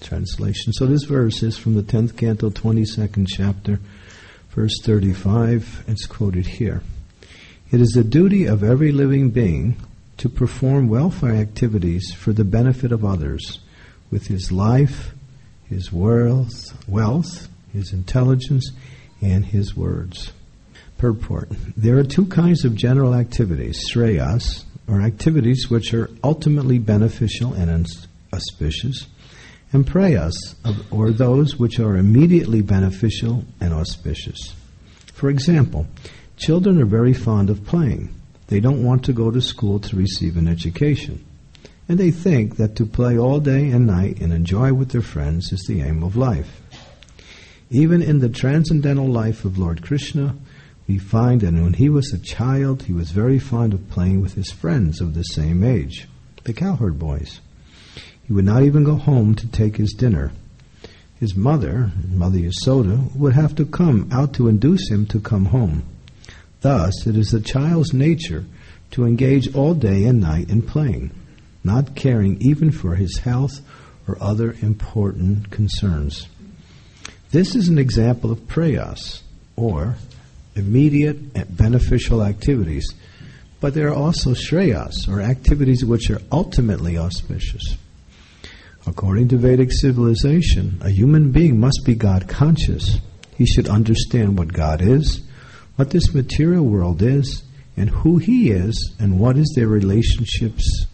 translation. So this verse is from the 10th canto, 22nd chapter, verse 35. It's quoted here. It is the duty of every living being to perform welfare activities for the benefit of others with his life, his wealth, his intelligence, and his words. Purport. There are two kinds of general activities, shreyas, or activities which are ultimately beneficial and auspicious, and prayas, or those which are immediately beneficial and auspicious. For example, children are very fond of playing. They don't want to go to school to receive an education. And they think that to play all day and night and enjoy with their friends is the aim of life. Even in the transcendental life of Lord Krishna, we find that when he was a child, he was very fond of playing with his friends of the same age, the cowherd boys. He would not even go home to take his dinner. His mother, Mother Yasoda, would have to come out to induce him to come home. Thus, it is the child's nature to engage all day and night in playing, not caring even for his health or other important concerns. This is an example of prayas, or immediate and beneficial activities, but there are also shreyas, or activities which are ultimately auspicious. According to Vedic civilization, a human being must be God-conscious. He should understand what God is, what this material world is, and who He is, and what their relationships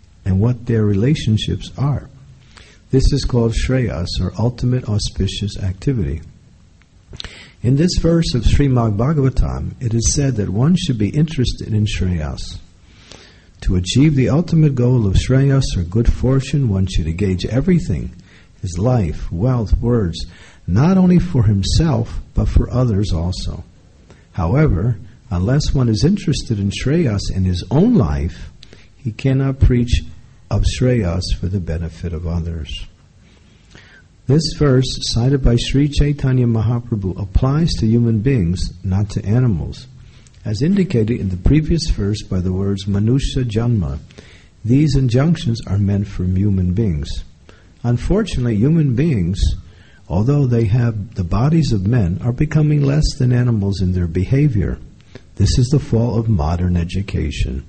are. This is called shreyas, or ultimate auspicious activity. In this verse of Srimad Bhagavatam, it is said that one should be interested in shreyas. To achieve the ultimate goal of shreyas, or good fortune, one should engage everything, his life, wealth, words, not only for himself, but for others also. However, unless one is interested in shreyas in his own life, he cannot preach of shreyas for the benefit of others. This verse, cited by Sri Chaitanya Mahaprabhu, applies to human beings, not to animals. As indicated in the previous verse by the words Manusya Janma, these injunctions are meant for human beings. Unfortunately, human beings, although they have the bodies of men, are becoming less than animals in their behavior. This is the fault of modern education.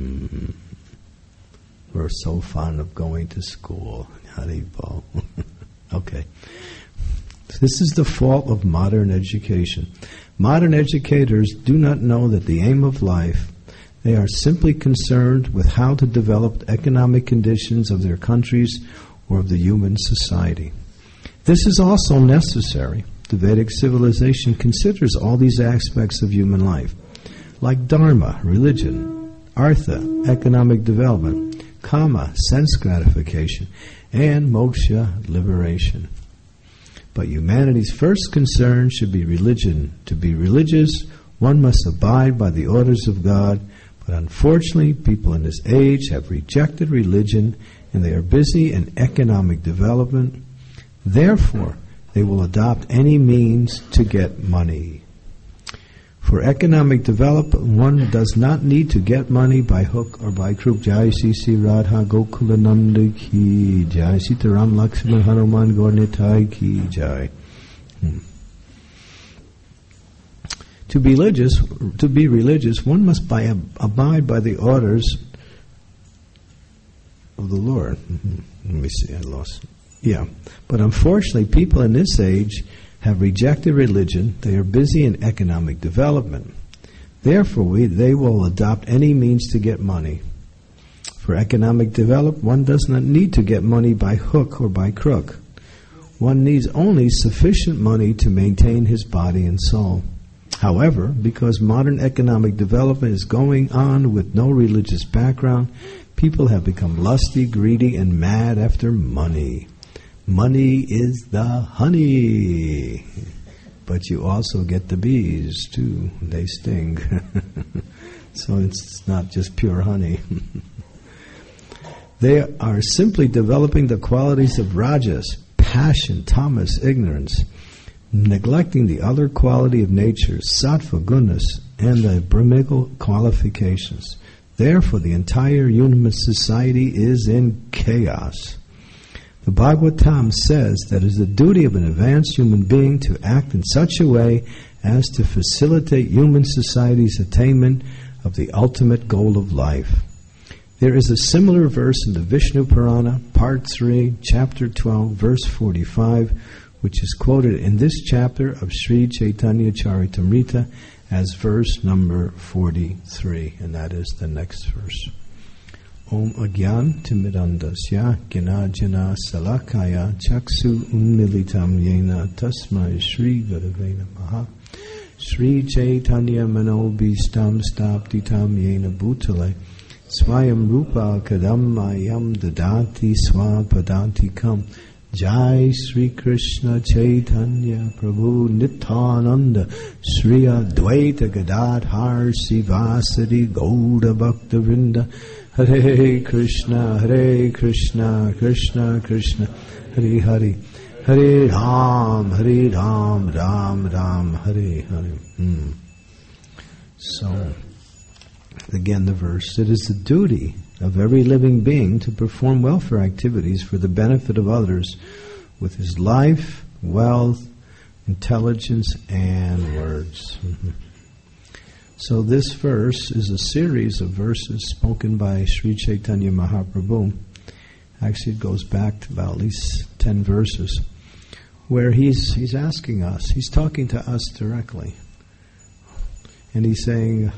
We're so fond of going to school. Haribol. Okay. This is the fault of modern education. Modern educators do not know that the aim of life, they are simply concerned with how to develop economic conditions of their countries or of the human society. This is also necessary. The Vedic civilization considers all these aspects of human life, like dharma, religion, artha, economic development, kama, sense gratification, and moksha, liberation. But humanity's first concern should be religion. To be religious, one must abide by the orders of God, but unfortunately, people in this age have rejected religion, and they are busy in economic development. Therefore, they will adopt any means to get money. For economic development, one does not need to get money by hook or by crook. Jai Sri Sri Radha Gokulananda ki Jai, Sitaram Lakshman Hanuman Gaur ki Jai. To be religious, one must abide by the orders of the Lord. Let me see, I lost. Yeah, but unfortunately, people in this age have rejected religion. They are busy in economic development. Therefore, they will adopt any means to get money. For economic development, one does not need to get money by hook or by crook. One needs only sufficient money to maintain his body and soul. However, because modern economic development is going on with no religious background, people have become lusty, greedy, and mad after money. Money is the honey, but you also get the bees too. They sting. So it's not just pure honey. They are simply developing the qualities of rajas, passion, tamas, ignorance, neglecting the other quality of nature, sattva, gunas, and the brahmical qualifications. Therefore, the entire human society is in chaos. The Bhagavatam says that it is the duty of an advanced human being to act in such a way as to facilitate human society's attainment of the ultimate goal of life. There is a similar verse in the Vishnu Purana, Part 3, Chapter 12, Verse 45, which is quoted in this chapter of Sri Chaitanya Charitamrita as verse number 43, and that is the next verse. Om Agyan Timidandasya Gnanajana Salakaya Chaksu Unmilitam Yena Tasmai Shri Gurave Namaha Sri Chaitanya Manobhistam Staptitam Yena Bhutale Swayam Rupa Kadam Mayam Dadati Swapadantikam Jai Sri Krishna Chaitanya Prabhu Nityananda Sri Advaita Gadadhar Sivasadi Gauda Bhakta Vrinda Hare Krishna, Krishna Krishna, Hare Hare, Hare Ram, Ram Ram, Hare Hare. So, again the verse, it is the duty of every living being to perform welfare activities for the benefit of others with his life, wealth, intelligence, and words. So this verse is a series of verses spoken by Sri Chaitanya Mahaprabhu. Actually, it goes back to about at least 10 verses, where he's asking us, he's talking to us directly. And he's saying,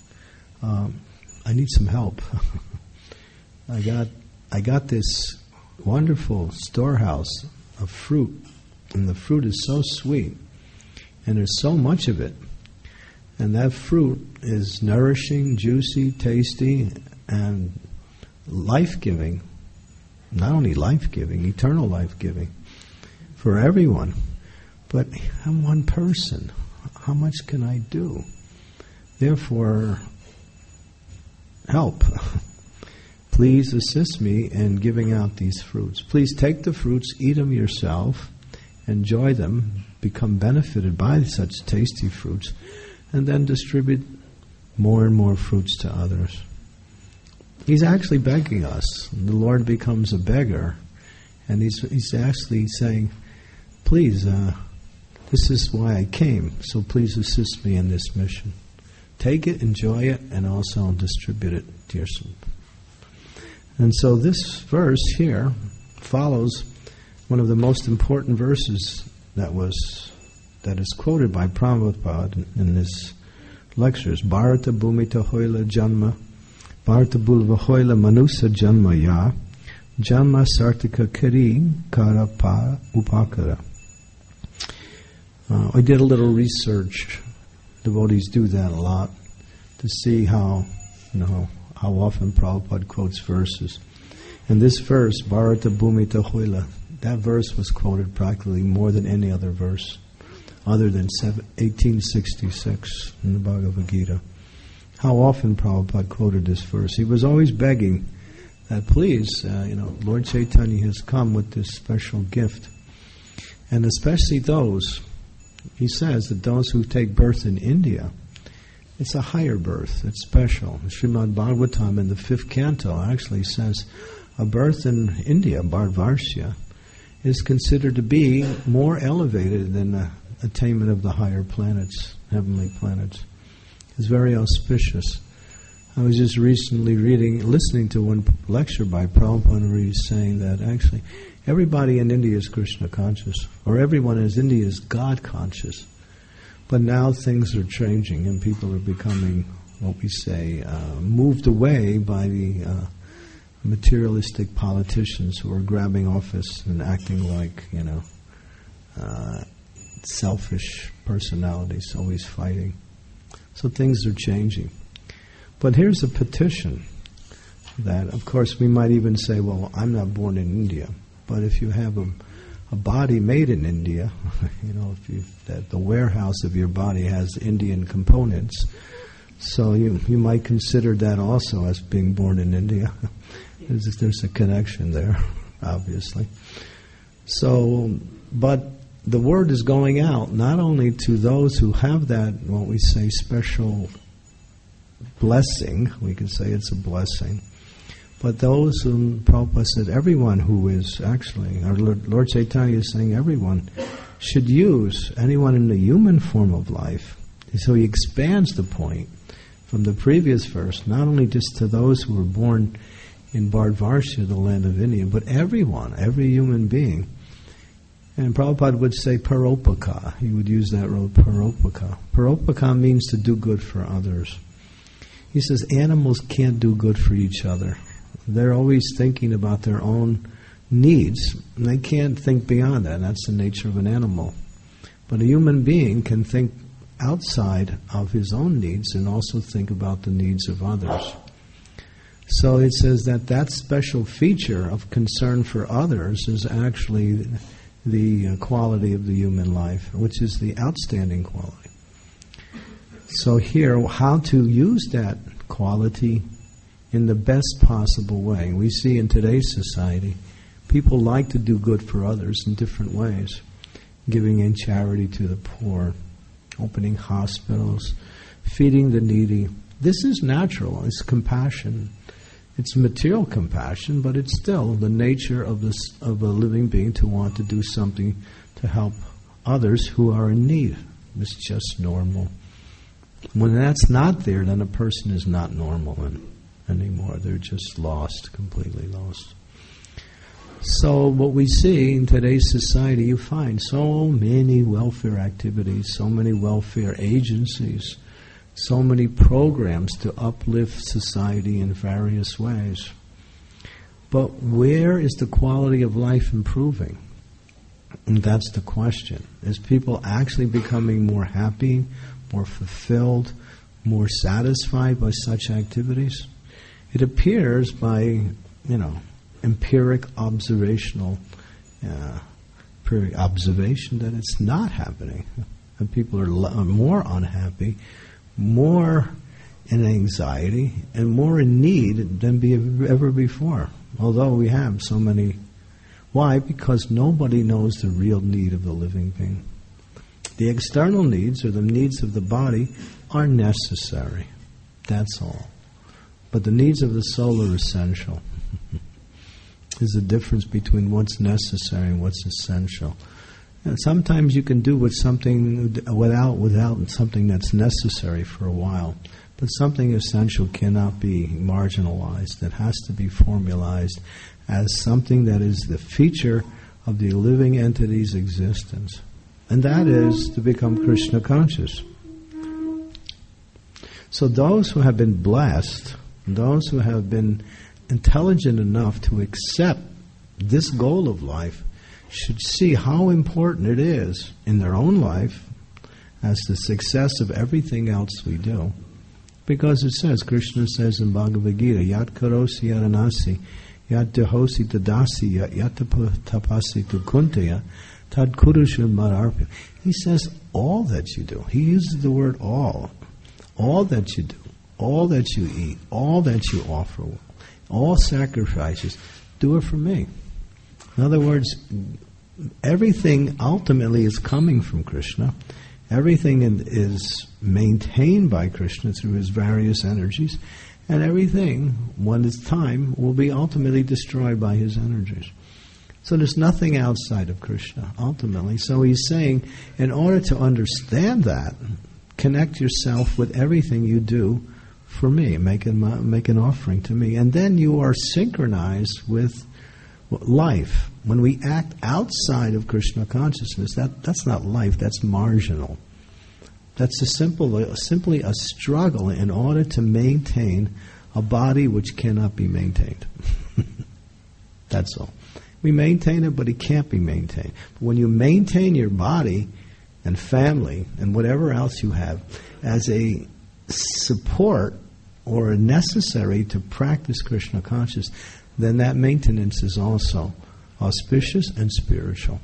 I need some help. I got this wonderful storehouse of fruit, and the fruit is so sweet, and there's so much of it. And that fruit is nourishing, juicy, tasty, and life-giving. Not only life-giving, eternal life-giving for everyone. But I'm one person. How much can I do? Therefore, help. Please assist me in giving out these fruits. Please take the fruits, eat them yourself, enjoy them, become benefited by such tasty fruits, and then distribute more and more fruits to others. He's actually begging us. The Lord becomes a beggar, and he's actually saying, please, this is why I came, so please assist me in this mission. Take it, enjoy it, and also distribute it to yourself. And so this verse here follows one of the most important verses that is quoted by Prabhupada in his lectures. Bharata Bhumita Hoila Janma, Bharata Bulva Hoila Manusa Janma Ya, Janma Sartika Kari Kara Pa Upakara. I did a little research. Devotees do that a lot to see how often Prabhupada quotes verses. And this verse, Bharata Bhumita Hoila, that verse was quoted practically more than any other verse, other than 1866 in the Bhagavad Gita. How often Prabhupada quoted this verse? He was always begging that, please, Lord Chaitanya has come with this special gift. And especially those, he says that those who take birth in India, it's a higher birth, it's special. Srimad Bhagavatam in the 5th canto actually says a birth in India, Bharatvarsha, is considered to be more elevated than the attainment of the higher planets, heavenly planets. It's very auspicious. I was just recently listening to one lecture by Prabhupada where he's saying that actually everybody in India is Krishna conscious, or everyone in India is God conscious. But now things are changing and people are becoming, what we say, moved away by the materialistic politicians who are grabbing office and acting like, selfish personalities, always fighting. So things are changing. But here's a petition that, of course, we might even say, well, I'm not born in India. But if you have a body made in India, that the warehouse of your body has Indian components, so you might consider that also as being born in India. There's a connection there, obviously. So, but the word is going out not only to those who have that, what we say, special blessing, we could say it's a blessing, But those whom Prabhupada said, everyone who is actually, our Lord Chaitanya is saying everyone should use anyone in the human form of life. So he expands the point from the previous verse, not only just to those who were born in Bharatvarsha, the land of India, but everyone, every human being. And Prabhupada would say paropaka. He would use that word, paropaka. Paropaka means to do good for others. He says animals can't do good for each other. They're always thinking about their own needs, and they can't think beyond that. That's the nature of an animal. But a human being can think outside of his own needs and also think about the needs of others. So it says that special feature of concern for others is actually the quality of the human life, which is the outstanding quality. So here, how to use that quality in the best possible way. We see in today's society, people like to do good for others in different ways. Giving in charity to the poor, opening hospitals, feeding the needy. This is natural. It's compassion. It's material compassion, but it's still the nature of a living being to want to do something to help others who are in need. It's just normal. When that's not there, then a person is not normal anymore. They're just lost, completely lost. So what we see in today's society, you find so many welfare activities, so many welfare agencies, so many programs to uplift society in various ways. But where is the quality of life improving? And that's the question. Is people actually becoming more happy, more fulfilled, more satisfied by such activities? It appears by, empiric observation that it's not happening. And people are more unhappy, more in anxiety, and more in need than ever before. Although we have so many. Why? Because nobody knows the real need of the living being. The external needs, or the needs of the body, are necessary. That's all. But the needs of the soul are essential. There's a difference between what's necessary and what's essential. And sometimes you can do with something without something that's necessary for a while. But something essential cannot be marginalized. It has to be formalized as something that is the feature of the living entity's existence. And that is to become Krishna conscious. So those who have been blessed, those who have been intelligent enough to accept this goal of life, should see how important it is in their own life as the success of everything else we do. Because it says, Krishna says in Bhagavad Gita, Yat karosi yaranasi, yat dehosi tadasi, yat tapasi tu kuntaya, tad kurusha mararpi. He says, all that you do. He uses the word all. All that you do, all that you eat, all that you offer, all sacrifices, do it for me. In other words, everything ultimately is coming from Krishna. Everything is maintained by Krishna through his various energies, and everything, when it's time, will be ultimately destroyed by his energies. So there's nothing outside of Krishna, ultimately. So he's saying, in order to understand that, connect yourself with everything you do for me. Make an offering to me. And then you are synchronized with life. When we act outside of Krishna consciousness, that's not life, that's marginal. That's simply a struggle in order to maintain a body which cannot be maintained. That's all. We maintain it, but it can't be maintained. But when you maintain your body and family and whatever else you have as a support or necessary to practice Krishna consciousness, then that maintenance is also auspicious and spiritual.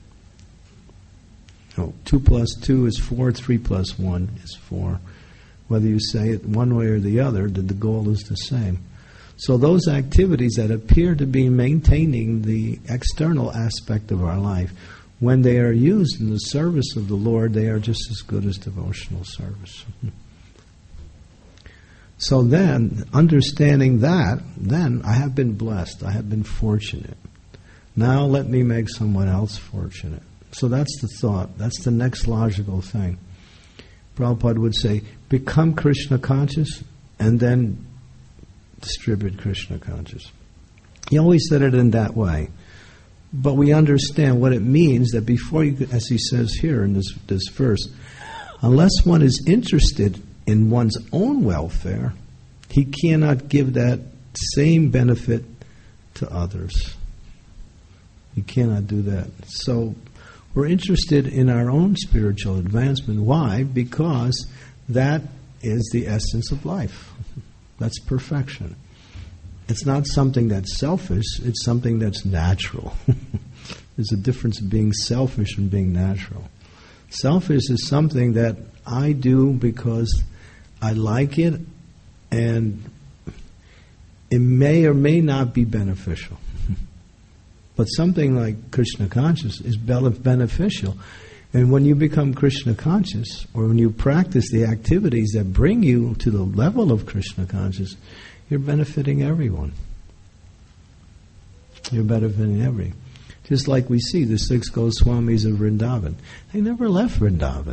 2 plus 2 is 4, 3 plus 1 is 4. Whether you say it one way or the other, the goal is the same. So those activities that appear to be maintaining the external aspect of our life, when they are used in the service of the Lord, they are just as good as devotional service. So then, understanding that, then I have been blessed. I have been fortunate. Now let me make someone else fortunate. So that's the thought. That's the next logical thing. Prabhupada would say, become Krishna conscious and then distribute Krishna conscious. He always said it in that way. But we understand what it means that before you, as he says here in this verse, unless one is interested in one's own welfare, he cannot give that same benefit to others. He cannot do that. So we're interested in our own spiritual advancement. Why? Because that is the essence of life. That's perfection. It's not something that's selfish, it's something that's natural. There's a difference in being selfish and being natural. Selfish is something that I do because I like it, and it may or may not be beneficial. But something like Krishna conscious is beneficial. And when you become Krishna conscious, or when you practice the activities that bring you to the level of Krishna conscious, you're benefiting everyone. You're benefiting everyone. Just like we see the 6 Goswamis of Vrindavan. They never left Vrindavan.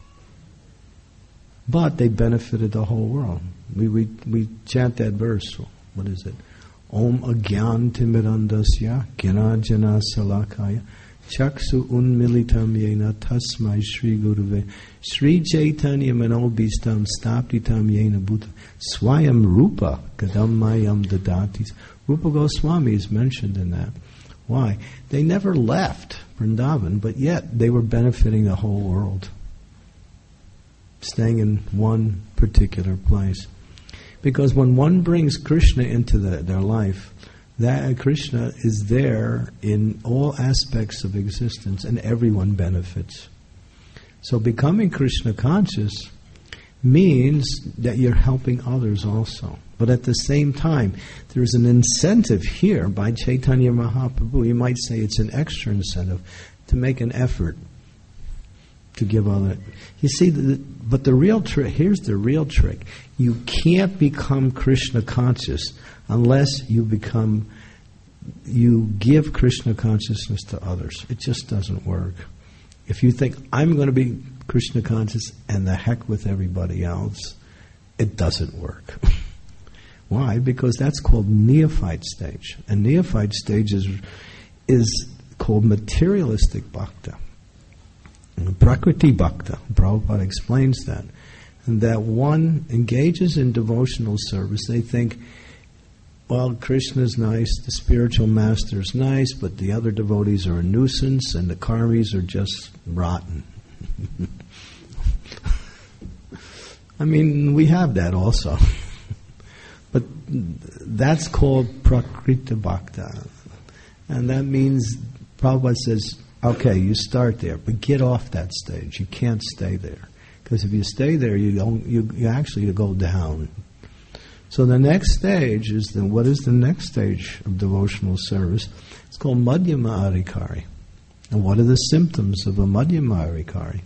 But they benefited the whole world. We chant that verse. What is it? Om agyan timirandasya gyanajana salakaya chaksu unmilitam yena tasmai Shri Guruve Shri Chaitanya manobistam staptitam yena bhuta swayam rupa kadammayam dadatis. Rupa Goswami is mentioned in that. Why? They never left Vrindavan, but yet they were benefiting the whole world, staying in one particular place. Because when one brings Krishna into their life, that Krishna is there in all aspects of existence and everyone benefits. So becoming Krishna conscious means that you're helping others also. But at the same time, there's an incentive here by Chaitanya Mahaprabhu. You might say it's an extra incentive to make an effort to give other. You see, but the real trick, here's the real trick. You can't become Krishna conscious unless you give Krishna consciousness to others. It just doesn't work. If you think, I'm going to be Krishna conscious and the heck with everybody else, it doesn't work. Why? Because that's called neophyte stage. And neophyte stage is called materialistic bhakta. Prakriti bhakta. Prabhupada explains that. And that one engages in devotional service. They think, well, Krishna's nice, the spiritual master's nice, but the other devotees are a nuisance and the karmis are just rotten. I mean, we have that also. But that's called Prakriti Bhakta. And that means, Prabhupada says, okay, you start there, but get off that stage. You can't stay there. Because if you stay there, you actually go down. So the next stage is, what is the next stage of devotional service? It's called Madhyama Adhikari. And what are the symptoms of a Madhyama Adhikari?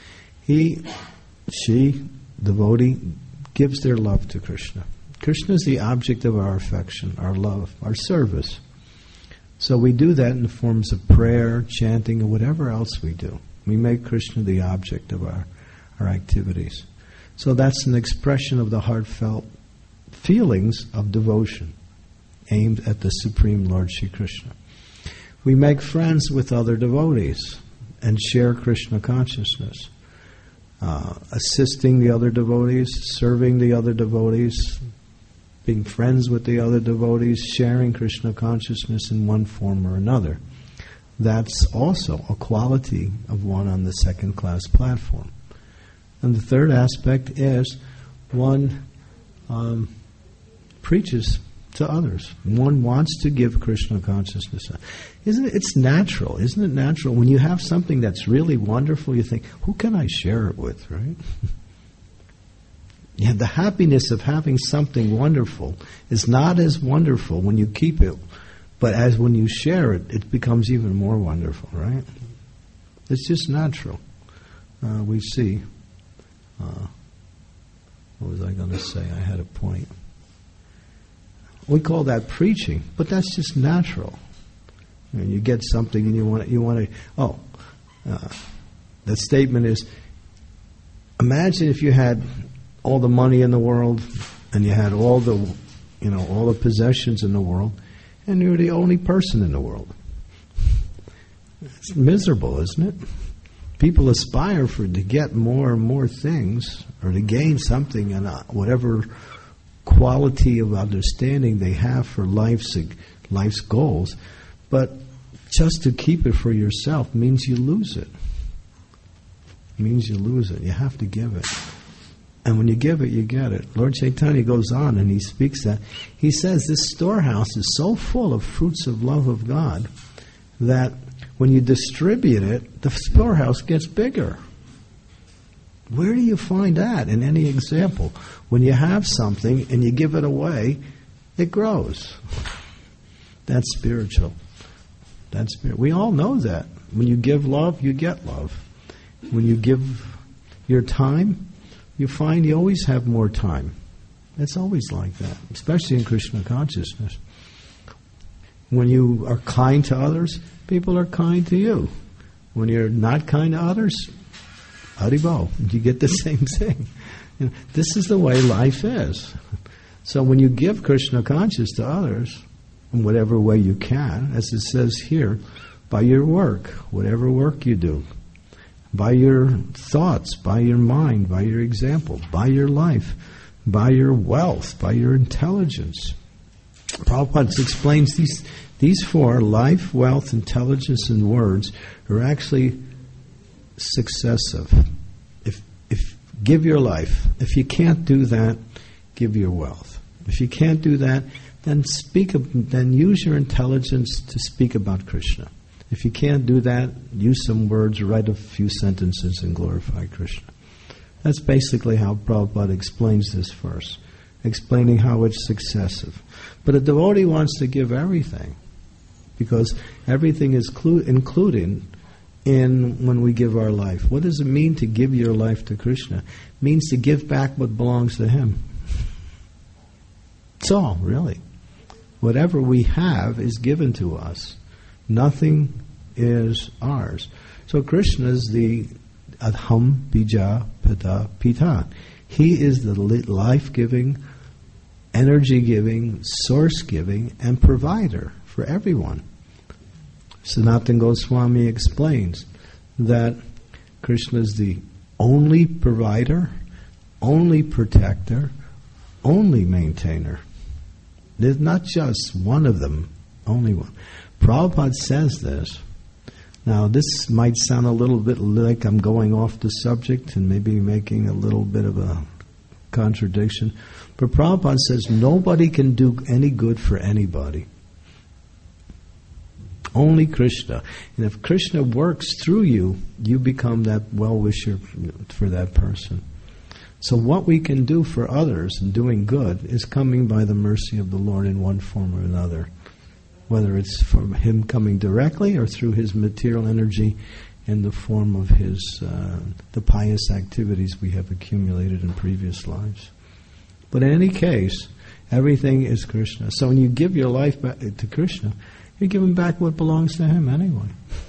She, devotee, gives their love to Krishna. Krishna is the object of our affection, our love, our service. So we do that in the forms of prayer, chanting, or whatever else we do. We make Krishna the object of our activities. So that's an expression of the heartfelt feelings of devotion aimed at the Supreme Lord Shri Krishna. We make friends with other devotees and share Krishna consciousness, assisting the other devotees, serving the other devotees, being friends with the other devotees, sharing Krishna consciousness in one form or another. That's also a quality of one on the second-class platform. And the third aspect is one preaches to others. One wants to give Krishna consciousness. It's natural, isn't it natural? When you have something that's really wonderful, you think, who can I share it with, right? Yeah, the happiness of having something wonderful is not as wonderful when you keep it, but as when you share it, it becomes even more wonderful, right? It's just natural. We see What was I going to say? I had a point. We call that preaching, but that's just natural. You get something and you want to. The statement is: imagine if you had all the money in the world, and you had all the possessions in the world, and you're the only person in the world. It's miserable, isn't it? People aspire to get more and more things, or to gain something, and whatever quality of understanding they have for life's goals, but just to keep it for yourself means you lose it. You have to give it. And when you give it, you get it. Lord Chaitanya goes on and he speaks that. He says this storehouse is so full of fruits of love of God that when you distribute it, the storehouse gets bigger. Where do you find that in any example? When you have something and you give it away, it grows. That's spiritual. We all know that. When you give love, you get love. When you give your time, you find you always have more time. It's always like that, especially in Krishna consciousness. When you are kind to others, people are kind to you. When you're not kind to others, Haribo, you get the same thing. This is the way life is. So when you give Krishna consciousness to others, in whatever way you can, as it says here, by your work, whatever work you do, by your thoughts, by your mind, by your example, by your life, by your wealth, by your intelligence. Prabhupada explains these four, life, wealth, intelligence, and words, are actually successive. If give your life. If you can't do that, give your wealth. If you can't do that, then use your intelligence to speak about Krishna. If you can't do that, use some words, write a few sentences, and glorify Krishna. That's basically how Prabhupada explains this verse, explaining how it's successive. But a devotee wants to give everything, because everything is included in when we give our life. What does it mean to give your life to Krishna? It means to give back what belongs to Him. That's all, really. Whatever we have is given to us. Nothing is ours. So Krishna is the Adham Bija Pita Pita. He is the life-giving, energy-giving, source-giving, and provider for everyone. Sanatana Goswami explains that Krishna is the only provider, only protector, only maintainer. There's not just one of them, only one. Prabhupada says this. Now, this might sound a little bit like I'm going off the subject and maybe making a little bit of a contradiction, but Prabhupada says nobody can do any good for anybody. Only Krishna. And if Krishna works through you, you become that well-wisher for that person. So what we can do for others in doing good is coming by the mercy of the Lord in one form or another. Whether it's from Him coming directly or through His material energy in the form of the pious activities we have accumulated in previous lives. But in any case, everything is Krishna. So when you give your life back to Krishna, you're giving back what belongs to Him anyway.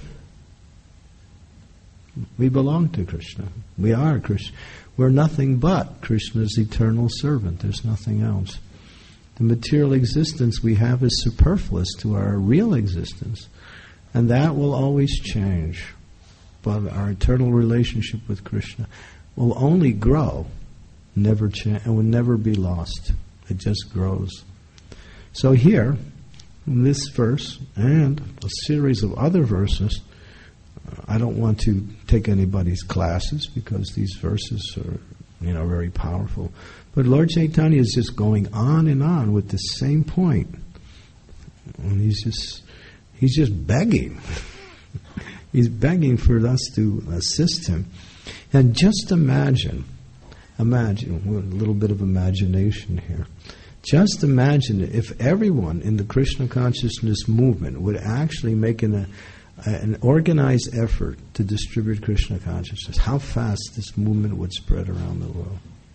We belong to Krishna. We are Krishna. We're nothing but Krishna's eternal servant. There's nothing else. The material existence we have is superfluous to our real existence, and that will always change. But our eternal relationship with Krishna will only grow, never change, and will never be lost. It just grows. So here, in this verse and a series of other verses, I don't want to take anybody's classes because these verses are, very powerful. But Lord Chaitanya is just going on and on with the same point. And he's just begging. He's begging for us to assist him. And just imagine, a little bit of imagination here. Just imagine if everyone in the Krishna consciousness movement would actually make an organized effort to distribute Krishna consciousness, how fast this movement would spread around the world.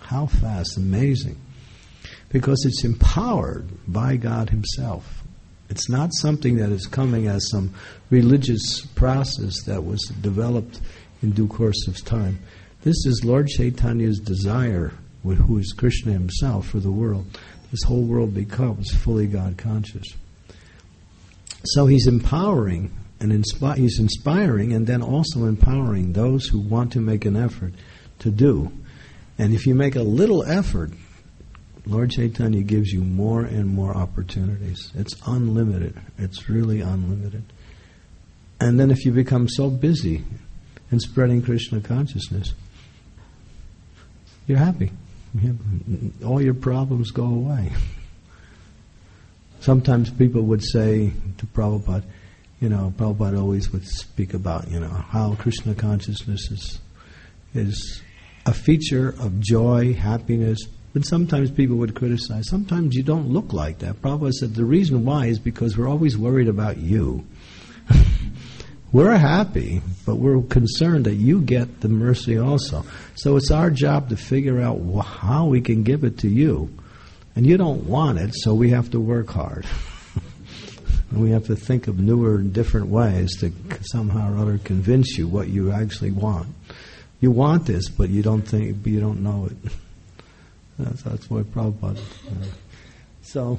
How fast? Amazing. Because it's empowered by God Himself. It's not something that is coming as some religious process that was developed in due course of time. This is Lord Chaitanya's desire, who is Krishna Himself, for the world. This whole world becomes fully God conscious. So He's empowering and He's inspiring and then also empowering those who want to make an effort to do. And if you make a little effort, Lord Chaitanya gives you more and more opportunities. It's unlimited. It's really unlimited. And then if you become so busy in spreading Krishna consciousness, you're happy. All your problems go away. Sometimes people would say to Prabhupada, Prabhupada always would speak about, how Krishna consciousness is a feature of joy, happiness. But sometimes people would criticize, sometimes you don't look like that. Prabhupada said the reason why is because we're always worried about you. We're happy, but we're concerned that you get the mercy also. So it's our job to figure out how we can give it to you. And you don't want it, so we have to work hard. And we have to think of newer and different ways to somehow or other convince you what you actually want. You want this, but you don't know it. That's why Prabhupada. So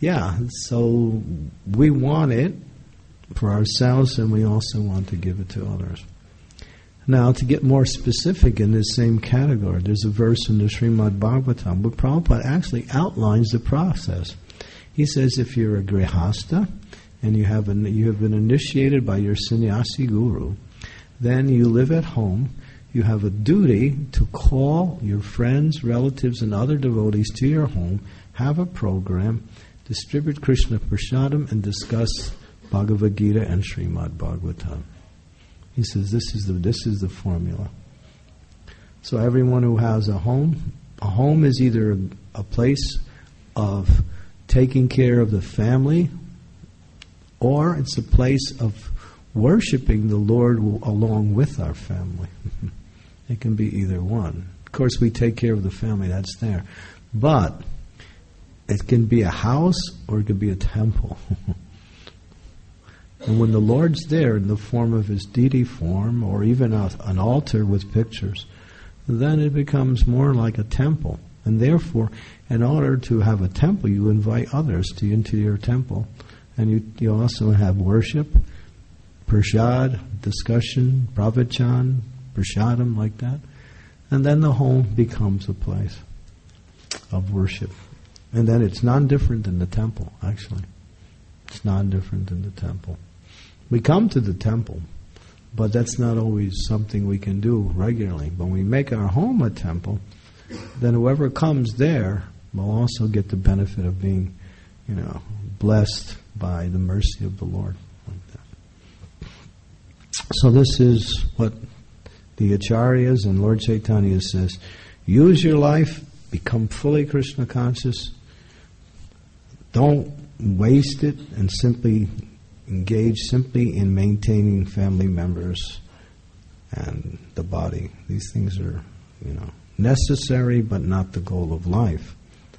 we want it for ourselves, and we also want to give it to others. Now, to get more specific in this same category, there's a verse in the Srimad Bhagavatam where Prabhupada actually outlines the process. He says, if you're a grihasta and you have been initiated by your sannyasi guru, then you live at home. You have a duty to call your friends, relatives, and other devotees to your home, have a program, distribute Krishna Prasadam, and discuss Bhagavad Gita and Srimad Bhagavatam. He says this is the formula. So everyone who has a home is either a place of taking care of the family, or it's a place of worshiping the Lord along with our family. It can be either one. Of course, we take care of the family, that's there. But it can be a house or it can be a temple. And when the Lord's there in the form of His deity form, or even an altar with pictures, then it becomes more like a temple. And therefore, in order to have a temple, you invite others into your temple. And you also have worship, prasad, discussion, pravachan, prasadam, like that. And then the home becomes a place of worship. And then it's non-different than the temple, actually. It's non-different than the temple. We come to the temple, but that's not always something we can do regularly. When we make our home a temple, then whoever comes there will also get the benefit of being, blessed by the mercy of the Lord. Like that. So this is what the Acharyas and Lord Chaitanya says. Use your life, become fully Krishna conscious. Don't waste it and simply engage in maintaining family members and the body. These things are, necessary but not the goal of life.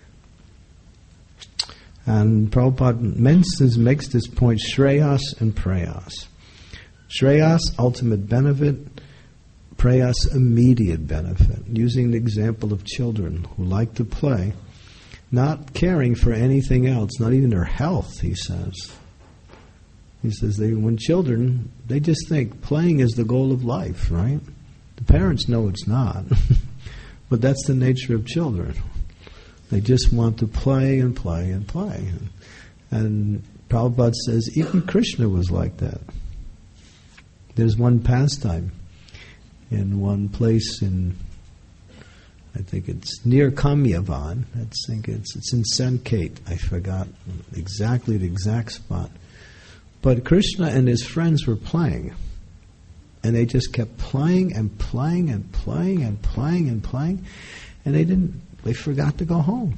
And Prabhupada makes this point, Shreyas and Prayas. Shreyas, ultimate benefit. Prayas, immediate benefit. Using the example of children who like to play, not caring for anything else, not even their health, he says. He says when children, they just think playing is the goal of life, right? The parents know it's not. But that's the nature of children. They just want to play and play and play. And Prabhupada says even Krishna was like that. There's one pastime in one place I think it's near Kamyavan. It's in Sankhet. I forgot exactly the exact spot. But Krishna and his friends were playing. And they just kept playing and playing and playing and playing and playing. And they forgot to go home.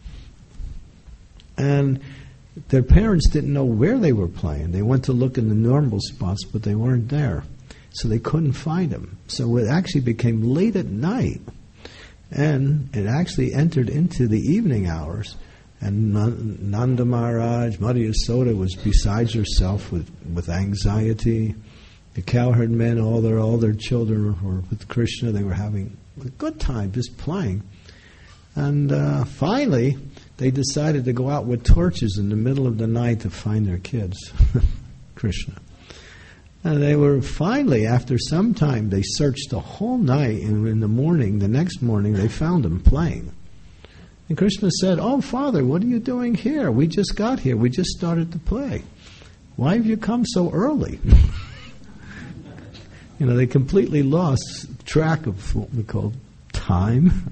And their parents didn't know where they were playing. They went to look in the normal spots, but they weren't there. So they couldn't find them. So it actually became late at night. And it actually entered into the evening hours. And Nanda Maharaj, Mother Yasoda was besides herself with anxiety. The cowherd men, all their children were with Krishna. They were having a good time just playing. And finally, they decided to go out with torches in the middle of the night to find their kids, Krishna. And they were finally, after some time, they searched the whole night, and in the morning, the next morning, they found them playing. And Krishna said, "Oh, Father, what are you doing here? We just got here. We just started to play. Why have you come so early?" They completely lost track of what we call time.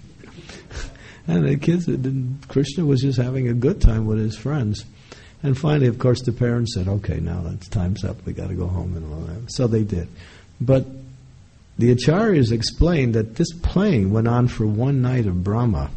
And the kids, Krishna was just having a good time with his friends. And finally, of course, the parents said, "Okay, now that's time's up. We got to go home," and all that. So they did. But the Acharyas explained that this playing went on for one night of Brahma.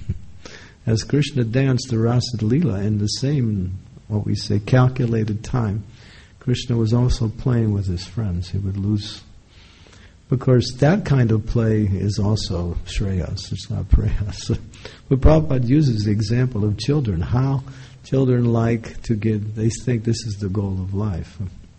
As Krishna danced the Rasa Leela in the same, what we say, calculated time, Krishna was also playing with his friends. He would lose. Because that kind of play is also Shreyas, it's not Prayas. But Prabhupada uses the example of children, how children like to get, they think this is the goal of life.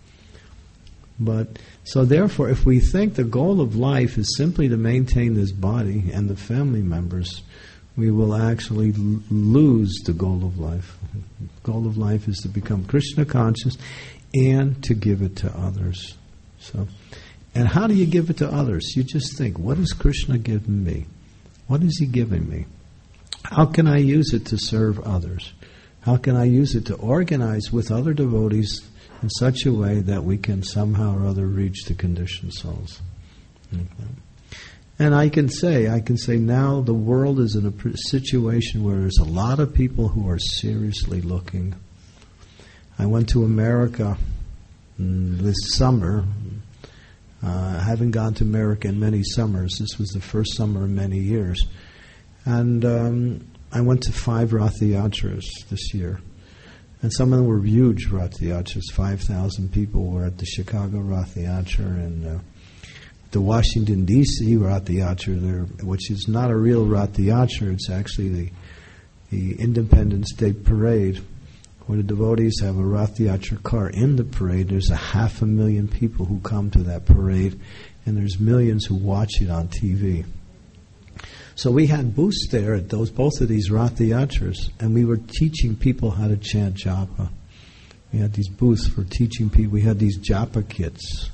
But, so therefore, if we think the goal of life is simply to maintain this body and the family members, we will actually lose the goal of life. The goal of life is to become Krishna conscious and to give it to others. So, and how do you give it to others? You just think, what is Krishna giving me? What is he giving me? How can I use it to serve others? How can I use it to organize with other devotees in such a way that we can somehow or other reach the conditioned souls? Okay. And I can say now the world is in a situation where there's a lot of people who are seriously looking. I went to America this summer. I haven't gone to America in many summers. This was the first summer in many years. And I went to 5 Rath Yatras this year. And some of them were huge Rath Yatras. 5,000 people were at the Chicago Rath Yatra and the Washington, D.C. Rath Yatra there, which is not a real Rath Yatra. It's actually the Independence Day Parade, where the devotees have a Rath Yatra car in the parade. There's 500,000 people who come to that parade, and there's millions who watch it on TV. So we had booths there at both of these Rath Yatras, and we were teaching people how to chant japa. We had these booths for teaching people. We had these japa kits,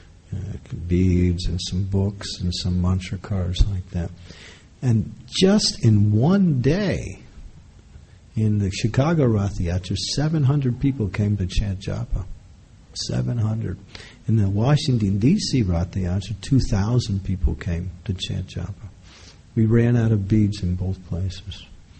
beads and some books and some mantra cards like that. And just in one day, in the Chicago Rath Yatra, 700 people came to chant japa. 700. In the Washington, D.C. Rath Yatra, 2,000 people came to chant japa. We ran out of beads in both places.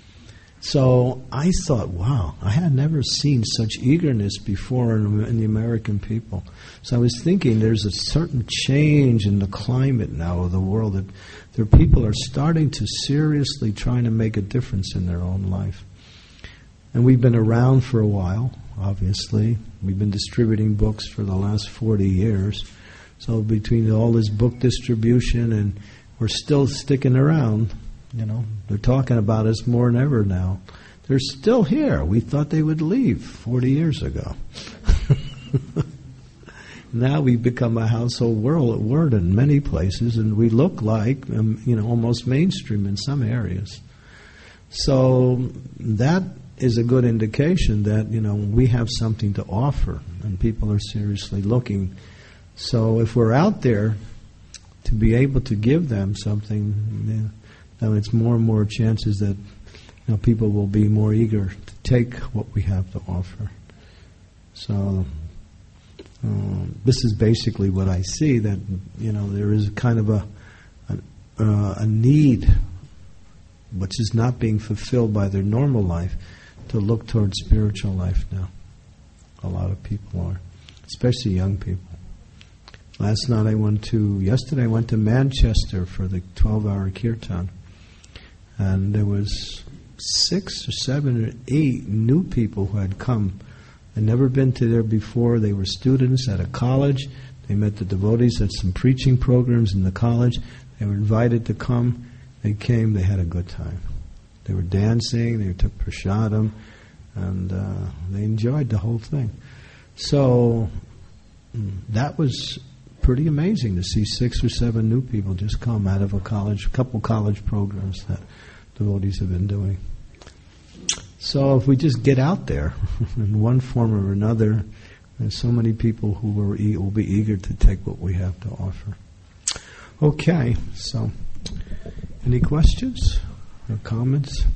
So I thought, wow, I had never seen such eagerness before in the American people. So I was thinking there's a certain change in the climate now of the world, that their people are starting to seriously trying to make a difference in their own life. And we've been around for a while, obviously. We've been distributing books for the last 40 years. So between all this book distribution, and we're still sticking around. They're talking about us more than ever now. They're still here. We thought they would leave 40 years ago. Now we've become a household word in many places, and we look like, almost mainstream in some areas. So that is a good indication that, we have something to offer, and people are seriously looking. So if we're out there to be able to give them something, then it's more and more chances that people will be more eager to take what we have to offer. So this is basically what I see, that there is kind of a need which is not being fulfilled by their normal life to look towards spiritual life now. A lot of people are, especially young people. Yesterday I went to Manchester for the 12-hour kirtan, and there was 6 or 7 or 8 new people who had come. They'd never been to there before. They were students at a college. They met the devotees at some preaching programs in the college. They were invited to come. They came, they had a good time. They were dancing, they took prasadam, and they enjoyed the whole thing. So that was pretty amazing to see 6 or 7 new people just come out of a couple college programs that devotees have been doing. So if we just get out there in one form or another, there's so many people who will be eager to take what we have to offer. Okay, so any questions or comments?